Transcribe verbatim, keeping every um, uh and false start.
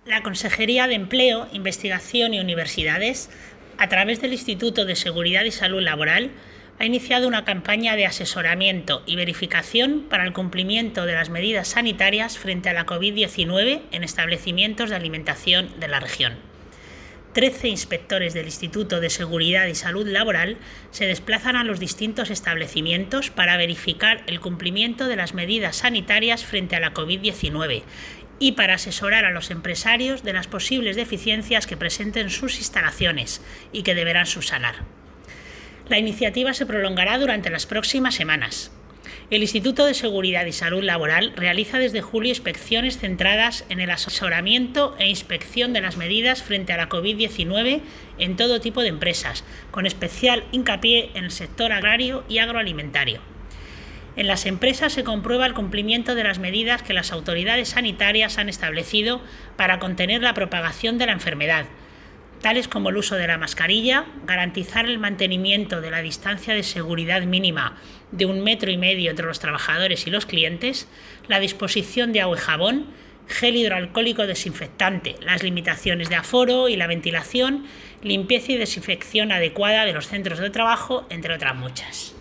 La Consejería de Empleo, Investigación y Universidades, a través del Instituto de Seguridad y Salud Laboral, ha iniciado una campaña de asesoramiento y verificación para el cumplimiento de las medidas sanitarias frente a la COVID diecinueve en establecimientos de alimentación de la región. Trece inspectores del Instituto de Seguridad y Salud Laboral se desplazan a los distintos establecimientos para verificar el cumplimiento de las medidas sanitarias frente a la COVID diecinueve y para asesorar a los empresarios de las posibles deficiencias que presenten sus instalaciones y que deberán subsanar. La iniciativa se prolongará durante las próximas semanas. El Instituto de Seguridad y Salud Laboral realiza desde julio inspecciones centradas en el asesoramiento e inspección de las medidas frente a la COVID diecinueve en todo tipo de empresas, con especial hincapié en el sector agrario y agroalimentario. En las empresas se comprueba el cumplimiento de las medidas que las autoridades sanitarias han establecido para contener la propagación de la enfermedad, tales como el uso de la mascarilla, garantizar el mantenimiento de la distancia de seguridad mínima de un metro y medio entre los trabajadores y los clientes, la disposición de agua y jabón, gel hidroalcohólico desinfectante, las limitaciones de aforo y la ventilación, limpieza y desinfección adecuada de los centros de trabajo, entre otras muchas.